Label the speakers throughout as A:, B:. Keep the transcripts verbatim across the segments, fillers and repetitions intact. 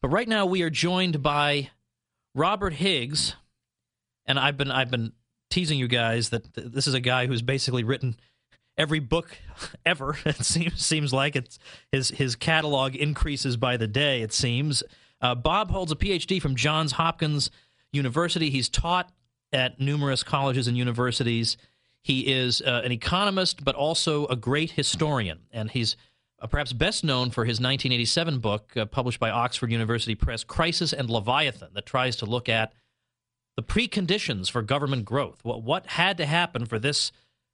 A: But right now we are joined by Robert Higgs, and I've been I've been teasing you guys that th- this is a guy who's basically written every book ever. It seems seems like it's his his catalog increases by the day. It seems. Uh, Bob holds a P H D from Johns Hopkins University. He's taught at numerous colleges and universities. He is uh, an economist, but also a great historian, and he's uh, perhaps best known for his nineteen eighty-seven book, uh, published by Oxford University Press, Crisis and Leviathan, that tries to look at the preconditions for government growth. What, what had to happen for this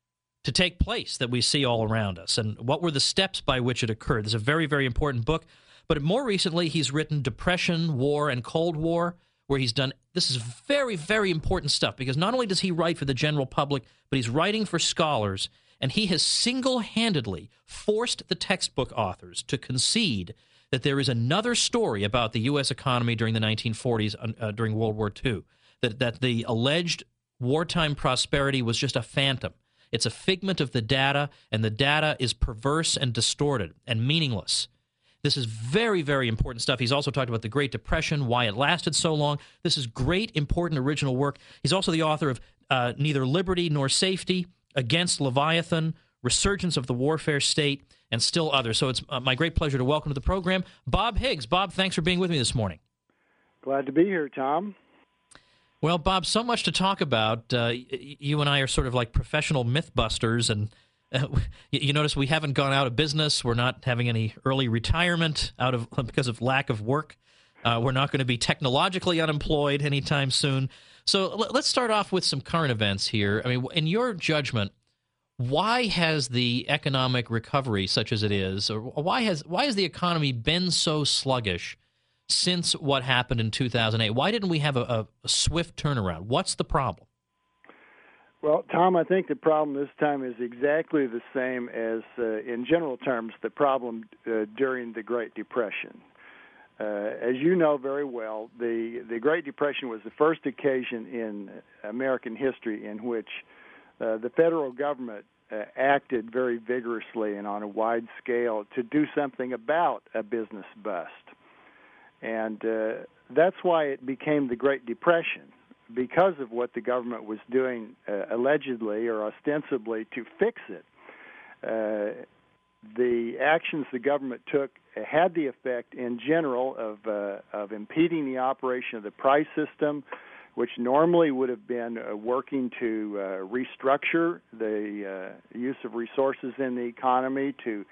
A: to take place that we see all around us, and what were the steps by which it occurred? It's a very, very important book. But more recently, he's written Depression, War, and Cold War, where he's done – this is very, very important stuff, because not only does he write for the general public, but he's writing for scholars, and he has single-handedly forced the textbook authors to concede that there is another story about the U S economy during the nineteen forties, uh, during World War Two, that, that the alleged wartime prosperity was just a phantom. It's a figment of the data, and the data is perverse and distorted and meaningless. This is very, very important stuff. He's also talked about the Great Depression, why it lasted so long. This is great, important, original work. He's also the author of uh, Neither Liberty Nor Safety, Against Leviathan, Resurgence of the Warfare State, and still others. So it's uh, my great pleasure to welcome to the program Bob Higgs. Bob, thanks for being with me this morning.
B: Glad to be here, Tom.
A: Well, Bob, so much to talk about. Uh, you and I are sort of like professional mythbusters, and Uh, you notice we haven't gone out of business. We're not having any early retirement out of because of lack of work. Uh, we're not going to be technologically unemployed anytime soon. So l- let's start off with some current events here. I mean, in your judgment, why has the economic recovery, such as it is, or why has why has the economy been so sluggish since what happened in two thousand eight? Why didn't we have a, a, a swift turnaround? What's the problem?
B: Well, Tom, I think the problem this time is exactly the same as, uh, in general terms, the problem uh, during the Great Depression. Uh, as you know very well, the, the Great Depression was the first occasion in American history in which uh, the federal government uh, acted very vigorously and on a wide scale to do something about a business bust. And uh, that's why it became the Great Depression, because of what the government was doing uh, allegedly or ostensibly to fix it. Uh, the actions the government took had the effect in general of, uh, of impeding the operation of the price system, which normally would have been uh, working to uh, restructure the uh, use of resources in the economy, to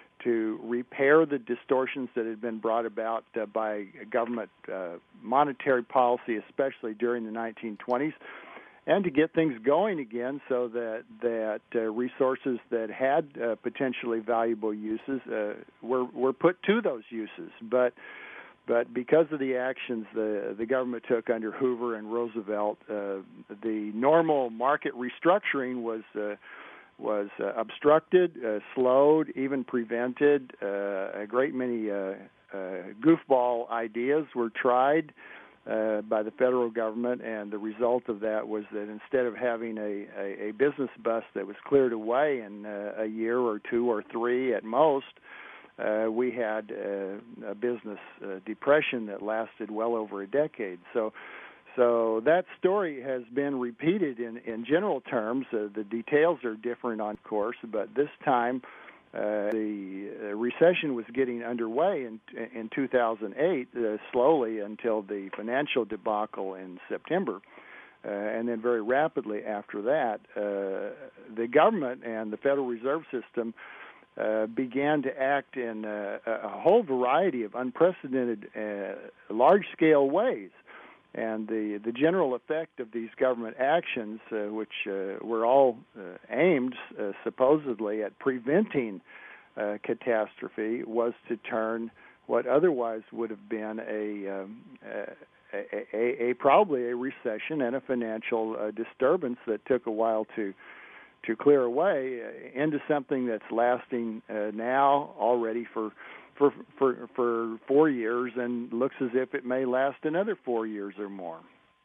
B: to repair the distortions that had been brought about uh, by government uh, monetary policy, especially during the nineteen twenties, and to get things going again so that that uh, resources that had uh, potentially valuable uses uh, were were put to those uses. But but because of the actions the the government took under Hoover and Roosevelt, uh, the normal market restructuring was Uh, was uh, obstructed, uh, slowed, even prevented. Uh, a great many uh, uh, goofball ideas were tried uh, by the federal government, and the result of that was that instead of having a, a, a business bust that was cleared away in uh, a year or two or three at most, uh, we had uh, a business uh, depression that lasted well over a decade. So So that story has been repeated in, in general terms. Uh, the details are different, of course, but this time uh, the uh, recession was getting underway in, in two thousand eight, uh, slowly until the financial debacle in September. Uh, and then very rapidly after that, uh, the government and the Federal Reserve System uh, began to act in uh, a whole variety of unprecedented, uh, large-scale ways. And the, the general effect of these government actions, uh, which uh, were all uh, aimed uh, supposedly at preventing uh, catastrophe, was to turn what otherwise would have been a, um, a, a, a probably a recession and a financial uh, disturbance that took a while to to clear away uh, into something that's lasting uh, now already for. For, for for four years and looks as if it may last another four years or more.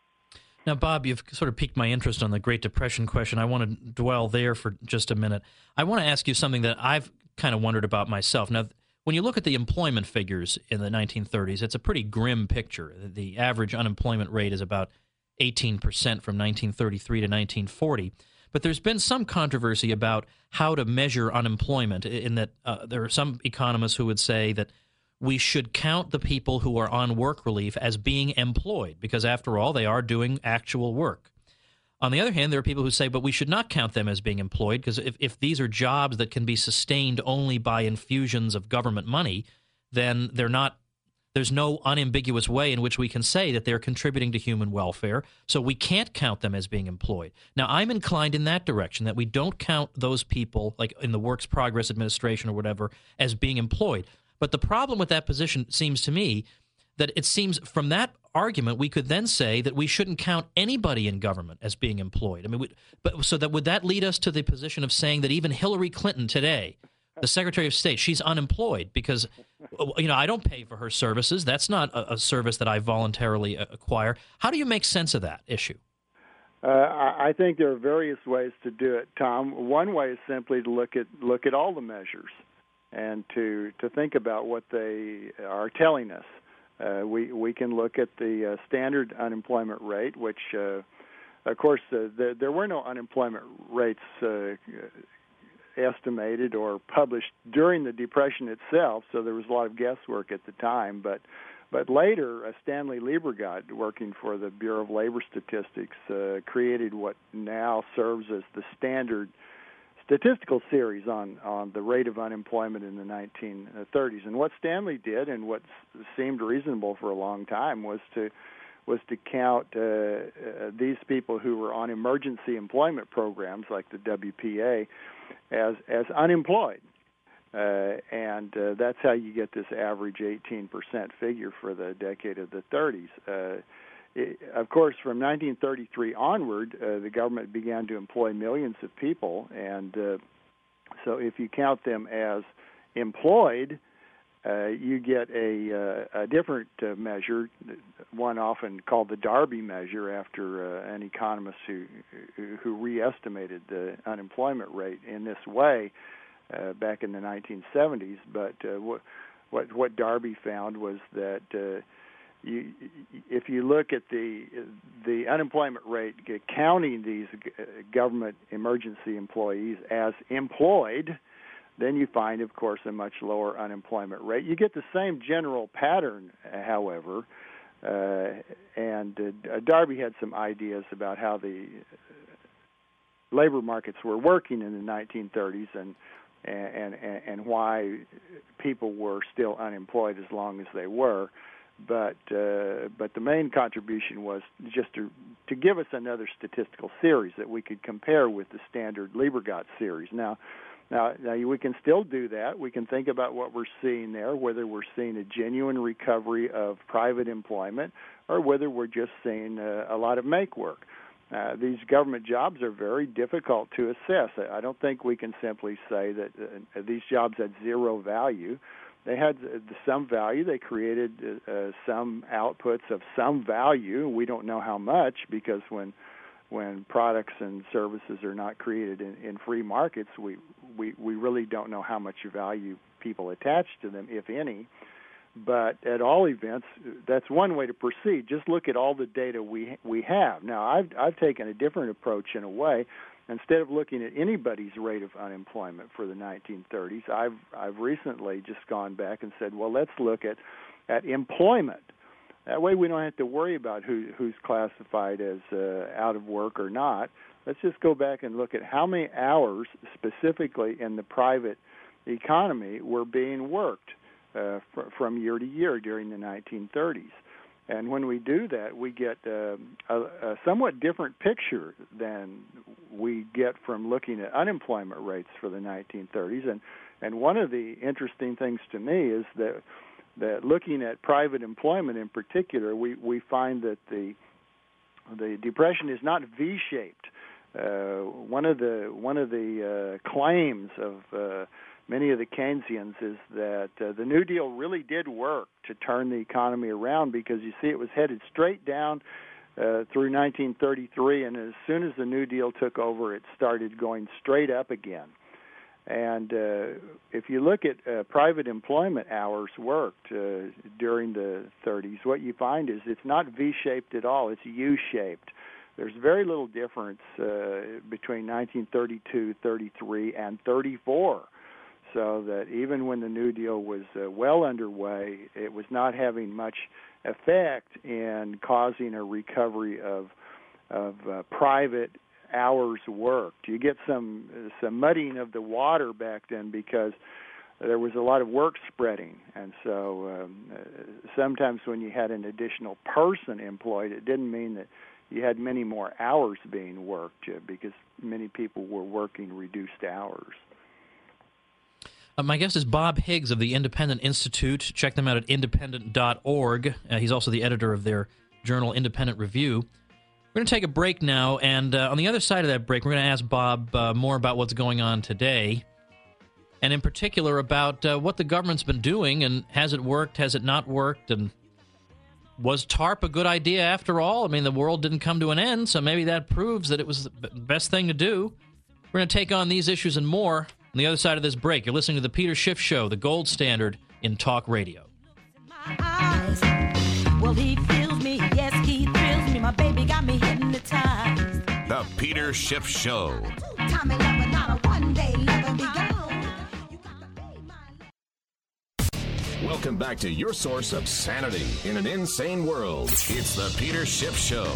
A: Now, Bob, you've sort of piqued my interest on the Great Depression question. I want to dwell there for just a minute. I want to ask you something that I've kind of wondered about myself. Now, when you look at the employment figures in the nineteen thirties, it's a pretty grim picture. The average unemployment rate is about eighteen percent from nineteen thirty-three to nineteen forty. But there's been some controversy about how to measure unemployment, in that uh, there are some economists who would say that we should count the people who are on work relief as being employed, because after all, they are doing actual work. On the other hand, there are people who say, but we should not count them as being employed, because if, if these are jobs that can be sustained only by infusions of government money, then they're not, there's no unambiguous way in which we can say that they're contributing to human welfare, so we can't count them as being employed. Now, I'm inclined in that direction, that we don't count those people, like in the Works Progress Administration or whatever, as being employed. But the problem with that position seems to me that it seems from that argument we could then say that we shouldn't count anybody in government as being employed. I mean, we, but so that would that lead us to the position of saying that even Hillary Clinton today, the Secretary of State, she's unemployed because, you know, I don't pay for her services. That's not a, a service that I voluntarily acquire. How do you make sense of that issue?
B: Uh, I think there are various ways to do it, Tom. One way is simply to look at look at all the measures and to to think about what they are telling us. Uh, we we can look at the uh, standard unemployment rate, which, uh, of course, uh, the, there were no unemployment rates uh, estimated or published during the Depression itself, so there was a lot of guesswork at the time. But but later, uh, Stanley Liebergott, working for the Bureau of Labor Statistics, uh, created what now serves as the standard statistical series on, on the rate of unemployment in the nineteen thirties. And what Stanley did, and what seemed reasonable for a long time, was to was to count uh, uh, these people who were on emergency employment programs like the W P A as as unemployed. Uh, and uh, that's how you get this average eighteen percent figure for the decade of the thirties. Uh, It, of course, from nineteen thirty-three onward, uh, the government began to employ millions of people, and uh, so if you count them as employed, uh, you get a, uh, a different uh, measure, one often called the Darby measure, after uh, an economist who who re-estimated the unemployment rate in this way uh, back in the nineteen seventies. But uh, what what what Darby found was that uh, You, if you look at the the unemployment rate, counting these government emergency employees as employed, then you find, of course, a much lower unemployment rate. You get the same general pattern, however, uh, and uh, Darby had some ideas about how the labor markets were working in the nineteen thirties and and and, and why people were still unemployed as long as they were. But uh, but the main contribution was just to to give us another statistical series that we could compare with the standard Liebergott series. Now, now, now we can still do that. We can think about what we're seeing there, whether we're seeing a genuine recovery of private employment or whether we're just seeing uh, a lot of make work. Uh, these government jobs are very difficult to assess. I don't think we can simply say that uh, these jobs had zero value. They had some value. They created uh, some outputs of some value. We don't know how much, because when when products and services are not created in, in free markets, we, we, we really don't know how much value people attach to them, if any. But at all events, that's one way to proceed. Just look at all the data we we have. Now, I've I've taken a different approach in a way. Instead of looking at anybody's rate of unemployment for the nineteen thirties, I've I've recently just gone back and said, well, let's look at, at employment. That way we don't have to worry about who who's classified as uh, out of work or not. Let's just go back and look at how many hours specifically in the private economy were being worked uh, fr- from year to year during the nineteen thirties. And when we do that, we get uh, a, a somewhat different picture than we get from looking at unemployment rates for the nineteen thirties. And and one of the interesting things to me is that that looking at private employment in particular, we, we find that the the Depression is not V-shaped. Uh, one of the one of the uh, claims of uh, many of the Keynesians is that uh, the New Deal really did work to turn the economy around, because you see it was headed straight down uh, through nineteen thirty-three, and as soon as the New Deal took over, it started going straight up again. And uh, if you look at uh, private employment hours worked uh, during the thirties, what you find is it's not V-shaped at all. It's U-shaped. There's very little difference uh, between nineteen thirty-two, thirty-three, and thirty-four. So that even when the New Deal was uh, well underway, it was not having much effect in causing a recovery of of uh, private hours worked. You get some some muddying of the water back then because there was a lot of work spreading, and so um, uh, sometimes when you had an additional person employed, it didn't mean that you had many more hours being worked uh, because many people were working reduced hours.
A: Uh, my guest is Bob Higgs of the Independent Institute. Check them out at independent dot org. Uh, he's also the editor of their journal, Independent Review. We're going to take a break now, and uh, on the other side of that break, we're going to ask Bob uh, more about what's going on today, and in particular about uh, what the government's been doing, and has it worked, has it not worked, and was TARP a good idea after all? I mean, the world didn't come to an end, so maybe that proves that it was the best thing to do. We're going to take on these issues and more on the other side of this break. You're listening to The Peter Schiff Show, the gold standard in talk radio.
C: Well, he feels me, yes, he thrills me. My baby got me hypnotized.
D: The Peter Schiff Show.
C: Tommy lover, not a one-day lover, be gone.
D: Welcome back to your source of sanity in an insane world. It's The Peter Schiff Show.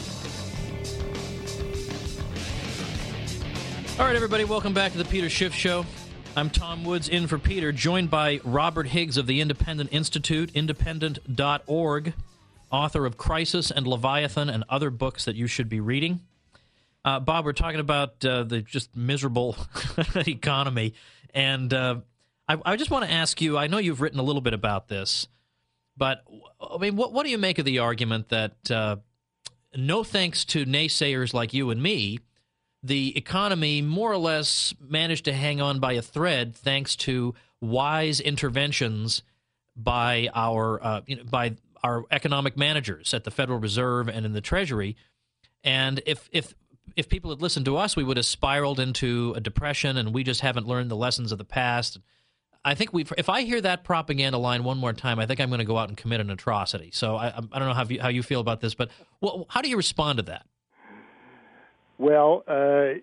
A: All right, everybody, welcome back to The Peter Schiff Show. I'm Tom Woods, in for Peter, joined by Robert Higgs of the Independent Institute, independent dot org, author of Crisis and Leviathan and other books that you should be reading. Uh, Bob, we're talking about uh, the just miserable economy, and uh, I, I just want to ask you, I know you've written a little bit about this, but, I mean, what, what do you make of the argument that uh, no thanks to naysayers like you and me, the economy more or less managed to hang on by a thread thanks to wise interventions by our uh, you know, by our economic managers at the Federal Reserve and in the Treasury. And if if if people had listened to us, we would have spiraled into a depression, and we just haven't learned the lessons of the past. I think we if I hear that propaganda line one more time, I think I'm going to go out and commit an atrocity. So I, I don't know how you, how you feel about this, but well, how do you respond to that?
B: Well, uh,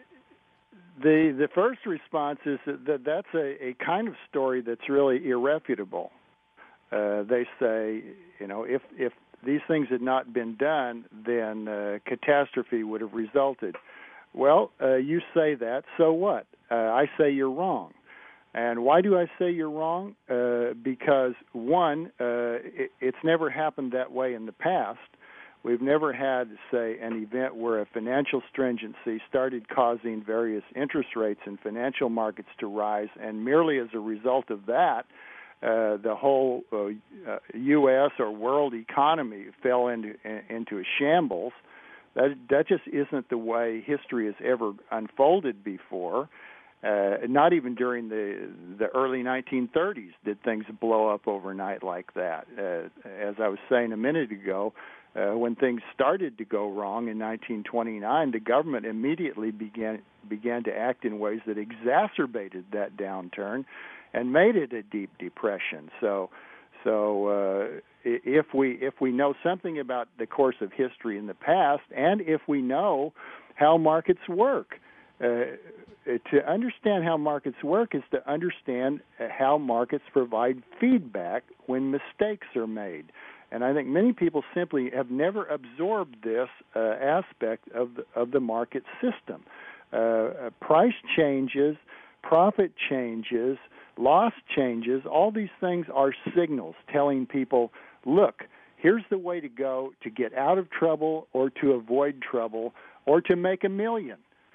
B: the the first response is that that's a, a kind of story that's really irrefutable. Uh, they say, you know, if if these things had not been done, then uh, catastrophe would have resulted. Well, uh, you say that, so what? Uh, I say you're wrong. And why do I say you're wrong? Uh, because, one, uh, it, it's never happened that way in the past. We've never had, say, an event where a financial stringency started causing various interest rates in financial markets to rise, and merely as a result of that, uh, the whole uh, uh, U S or world economy fell into into a shambles. That that just isn't the way history has ever unfolded before. Uh, not even during the the early nineteen thirties did things blow up overnight like that. Uh, as I was saying a minute ago, uh, when things started to go wrong in nineteen twenty-nine, the government immediately began began to act in ways that exacerbated that downturn and made it a deep depression. So, so uh, if we if we know something about the course of history in the past, and if we know how markets work. Uh, to understand how markets work is to understand how markets provide feedback when mistakes are made. And I think many people simply have never absorbed this uh, aspect of the, of the market system. Uh, price changes, profit changes, loss changes, all these things are signals telling people, look, here's the way to go to get out of trouble or to avoid trouble or to make a million.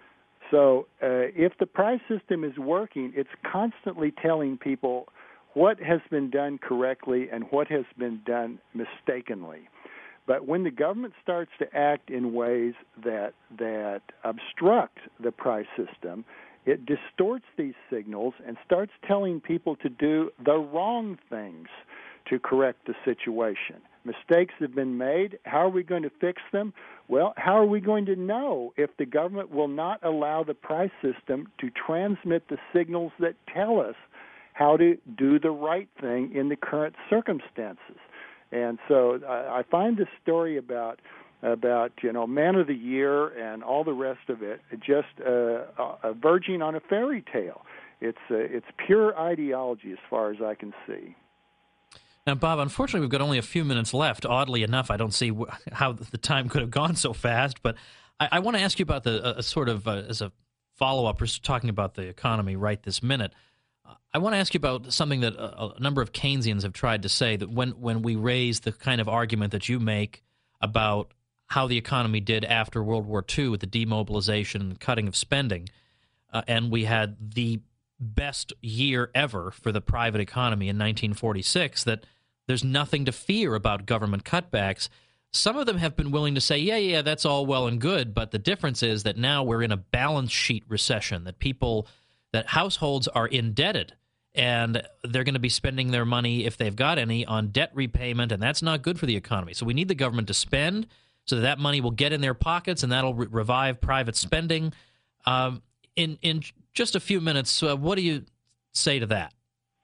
B: So uh, if the price system is working, it's constantly telling people what has been done correctly and what has been done mistakenly. But when the government starts to act in ways that that obstruct the price system, it distorts these signals and starts telling people to do the wrong things, to correct the situation. Mistakes have been made. How are we going to fix them? Well, how are we going to know if the government will not allow the price system to transmit the signals that tell us how to do the right thing in the current circumstances? And so I, I find this story about about you know Man of the Year and all the rest of it just uh, uh, verging on a fairy tale. It's uh, it's pure ideology as far as I can see.
A: Now, Bob, unfortunately, we've got only a few minutes left. Oddly enough, I don't see wh- how the time could have gone so fast. But I, I want to ask you about the a sort of uh, as a follow-up, we're talking about the economy right this minute. I want to ask you about something that a, a number of Keynesians have tried to say, that when, when we raise the kind of argument that you make about how the economy did after World War Two with the demobilization and cutting of spending, uh, and we had the best year ever for the private economy in nineteen forty-six, that there's nothing to fear about government cutbacks. Some of them have been willing to say, yeah, yeah, that's all well and good, but the difference is that now we're in a balance sheet recession, that people, that households are indebted, and they're going to be spending their money, if they've got any, on debt repayment, and that's not good for the economy. So we need the government to spend so that, that money will get in their pockets, and that'll re- revive private spending. Um, in, in just a few minutes, uh, what do you say to that?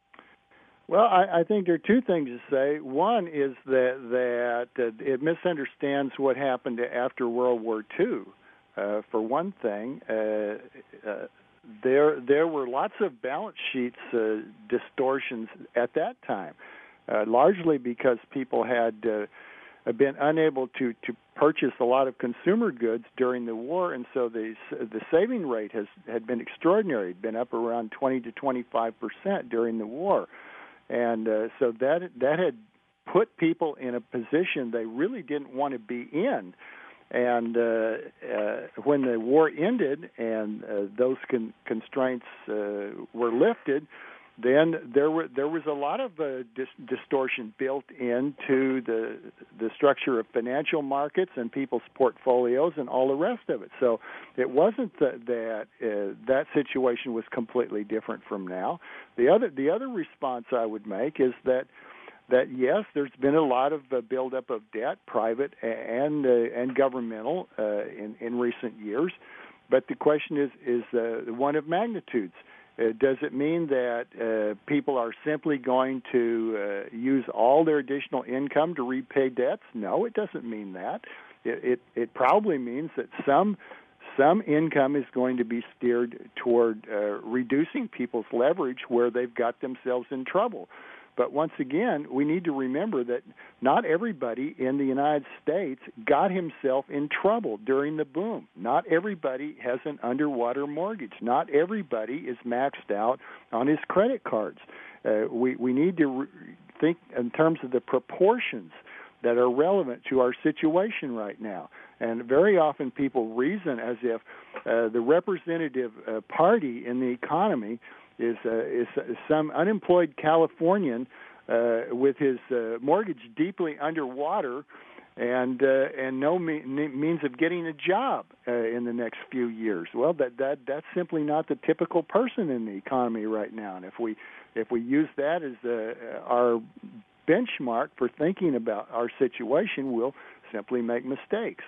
B: Well, I, I think there are two things to say. One is that that uh, it misunderstands what happened after World War Two. Uh, for one thing, uh, uh, there there were lots of balance sheets uh, distortions at that time, uh, largely because people had uh, been unable to, to purchase a lot of consumer goods during the war, and so the the saving rate has had been extraordinary, been up around twenty to twenty-five percent during the war. And uh, so that that had put people in a position they really didn't want to be in. And uh, uh, when the war ended and uh, those con- constraints uh, were lifted, then there were there was a lot of uh, dis- distortion built into the the structure of financial markets and people's portfolios and all the rest of it. So it wasn't that that, uh, that situation was completely different from now. The other the other response I would make is that that yes, there's been a lot of uh, buildup of debt, private and uh, and governmental, uh, in in recent years, but the question is is uh, one of magnitudes. Uh, does it mean that uh, people are simply going to uh, use all their additional income to repay debts? No, it doesn't mean that. It it, it probably means that some some income is going to be steered toward uh, reducing people's leverage where they've got themselves in trouble. But once again, we need to remember that not everybody in the United States got himself in trouble during the boom. Not everybody has an underwater mortgage. Not everybody is maxed out on his credit cards. Uh, we, we need to re- think in terms of the proportions that are relevant to our situation right now. And very often people reason as if uh, the representative uh, party in the economy is uh, is some unemployed Californian uh, with his uh, mortgage deeply underwater and uh, and no me- means of getting a job uh, in the next few years. Well, that that that's simply not the typical person in the economy right now. And if we if we use that as uh, our benchmark for thinking about our situation, we'll simply make mistakes.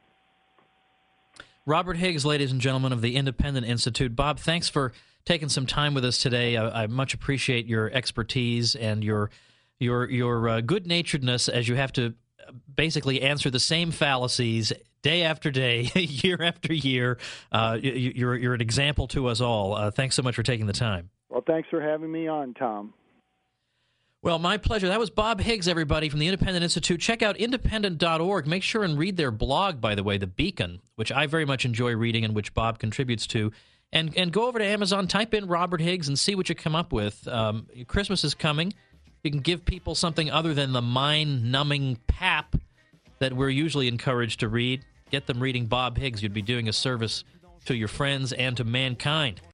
A: Robert Higgs, ladies and gentlemen, of the Independent Institute. Bob, thanks for taking some time with us today. I, I much appreciate your expertise and your your your uh, good-naturedness as you have to basically answer the same fallacies day after day, year after year. Uh, you, you're you're an example to us all. Uh, thanks so much for taking the time.
B: Well, thanks for having me on, Tom.
A: Well, my pleasure. That was Bob Higgs, everybody, from the Independent Institute. Check out independent dot org. Make sure and read their blog, by the way, The Beacon, which I very much enjoy reading and which Bob contributes to. And and go over to Amazon, type in Robert Higgs, and see what you come up with. Um, Christmas is coming. You can give people something other than the mind-numbing pap that we're usually encouraged to read. Get them reading Bob Higgs. You'd be doing a service to your friends and to mankind.